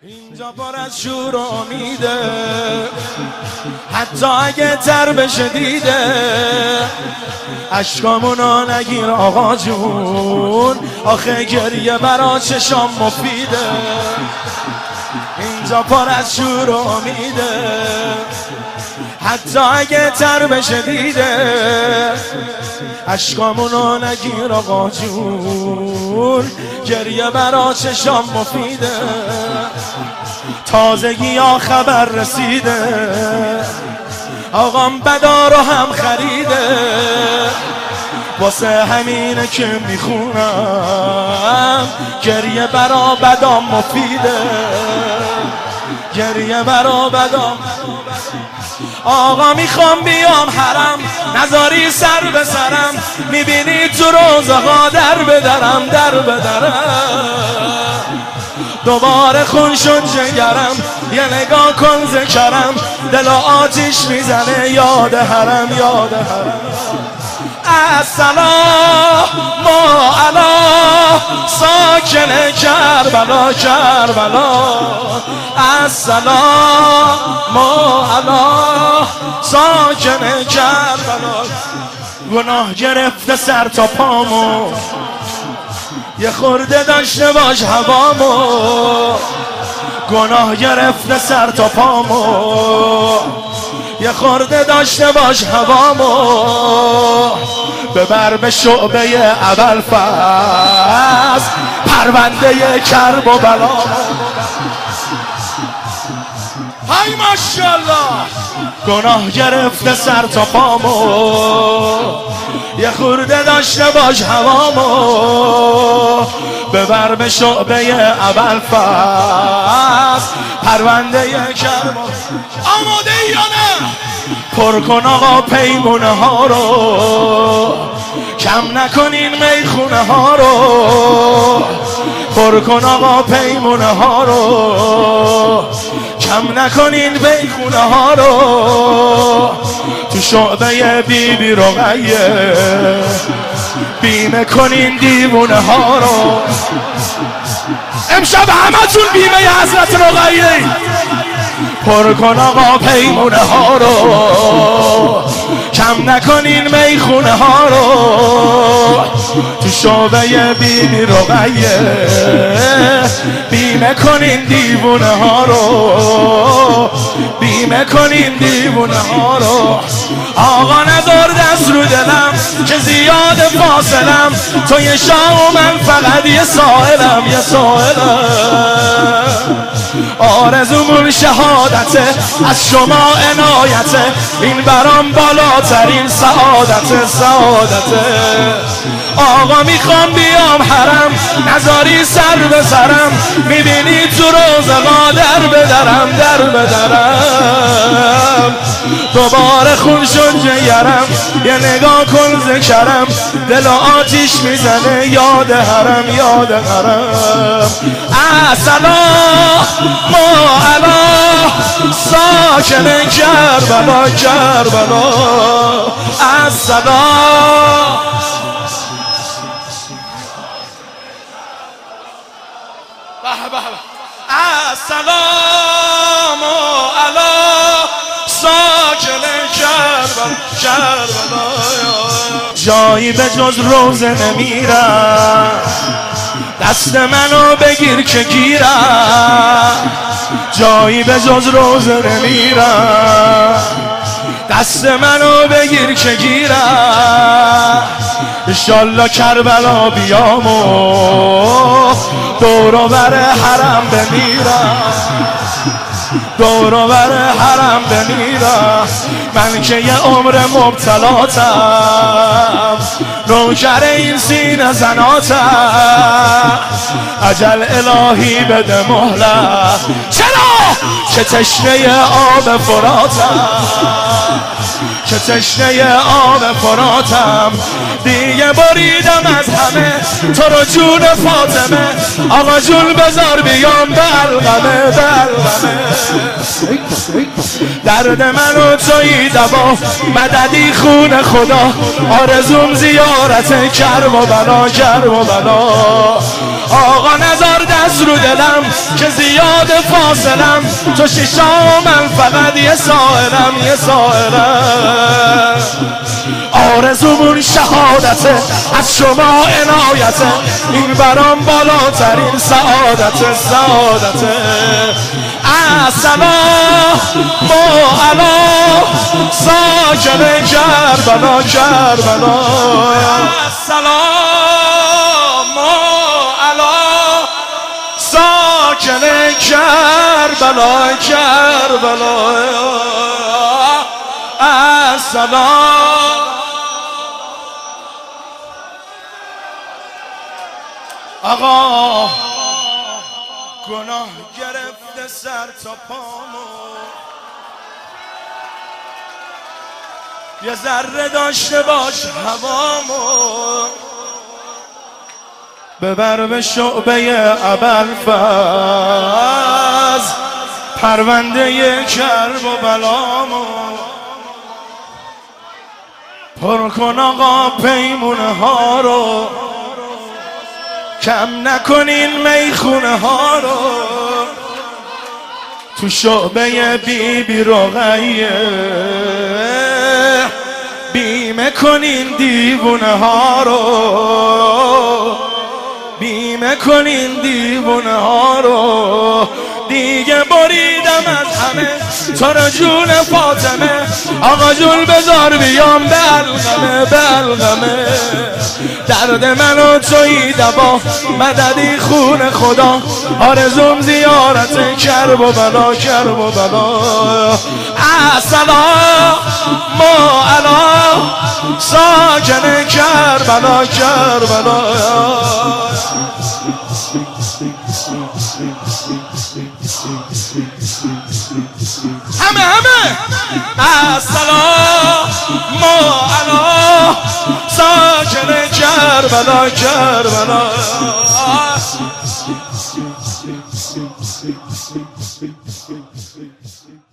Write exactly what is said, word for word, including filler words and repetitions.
اینجا پر از شور و امیده، حتی اگه تر بشه دیده اشکامونو نگیر آقا جون، آخه گریه برا چشام مفیده. اینجا پر از شور و امیده، حتی اگه تر بشه دیده اشکامونو نگیر آقا جون، گریه برا چشام مفیده. تازگی ها خبر رسیده، آقام بدا رو هم خریده، واسه همینه که میخونم گریه برا بدام مفیده، گریه برا بدام. آقا میخوام بیام حرم، نذاری سر به سرم، میبینی تو روزها در بدرم در بدرم. دوباره خون شد جگرم، یه نگاه کن ذکرم، دل آتیش میزنه یاد حرم یاد حرم. السلام علی ساکن کربلا کربلا، السلام علی ساکن کربلا. گناه گرفته سر تا پامو، یه خورده داشته باش هوامو. گناه گرفته سر تا پامو، یه خورده داشته باش هوامو. ببر به شعبه اول فصل پرونده کرب و بلا. های ماشاءالله. گناه گرفته سر تا پامو، یه خورده داشته باش هوامو. ببر به شعبه اول فصل پرونده کرب. آماده ای یا نه؟ پر کن آقا پیمونه ها رو، کم نکنین میخونه ها رو. پر کن آقا پیمونه ها رو، کم نکنین میخونه ها رو. تو شعبه بی بی رقیه بیمه کنین دیوونه ها رو. امشب همه تون بیمه حضرت رقیه. پر کن آقا پیمونه ها رو، کم نکنین میخونه ها رو. تو شعبه بی بی رقیه بیمه کنین دیوونه ها رو، بیمه کنین دیوونه ها رو. آقا نذار دست رو دلم که زیاد فاصلم، تو یه شاه و من فقط یه سائلم یه سائلم. آرزومون شهادته، از شما عنایته، این برام بالاترین سعادته سعادته. آقا میخوام بیام حرم، نذاری سر به سرم، میبینی تو روزها در بدرم در بدرم. دوباره خون شد جگرم، یه نگاه کن ذکرم، دل آتیش میزنه یاد حرم یاد حرم. السلام علی ساکن کربلا کربلا، السلام. السلام علی ساکن کربلا کربلا. جایی به جز روزه نمیرم، دست منو بگیر که گیرم. جایی به جز روزه نمیرم، دست منو بگیر که گیرم. انشالله کربلا بیام و دور و بر حرم بمیرم، دور و بر حرم بمیرم. من که یه عمر مبتلاتم، نوکر این سینه زناتم. عجل الهی بده مهلت، چرا که تشنه آب فراتم، که تشنه آب فراتم. دیگه بریدم از همه تو رو جون فاطمه، آقا جون بذار بیام به القمه به القمه. درد منو تویی دوا مددی خون خدا آرزوم زیارت کرب و بلا کرب و بلا آقا نزار دست رو دلم که زیاد فاصلم تو شیشا و من فقط یه سائلم یه سائلم آرزومون شهادته از شما عنایته این برام بالاترین سعادته سعادته السلام علی ساکن کربلا کربلا السلام علی ساکن کربلا کربلا السلام آقا گناه گرفته سر تا پامو یه ذره داشته باش هوامو ببر به شعبه ابوالفضل پرونده کرب و بلامو پر کن آقا پیمونه ها رو کم نکنین میخونه ها رو تو شعبه بی بی رقیه بیمه کنین دیوونه ها رو بیمه کنین دیوونه ها رو دیگه بریدم از همه تو رو جون فاطمه آقا جون بذار بیام به الغمه به الغمه درد منو تویی دوا مددی خون خدا آرزوم زیارت کرب و بلا کرب و بلا السلام علی ساکن کربلا کربلا همه همه السلام علی ساکن کربلا کربلا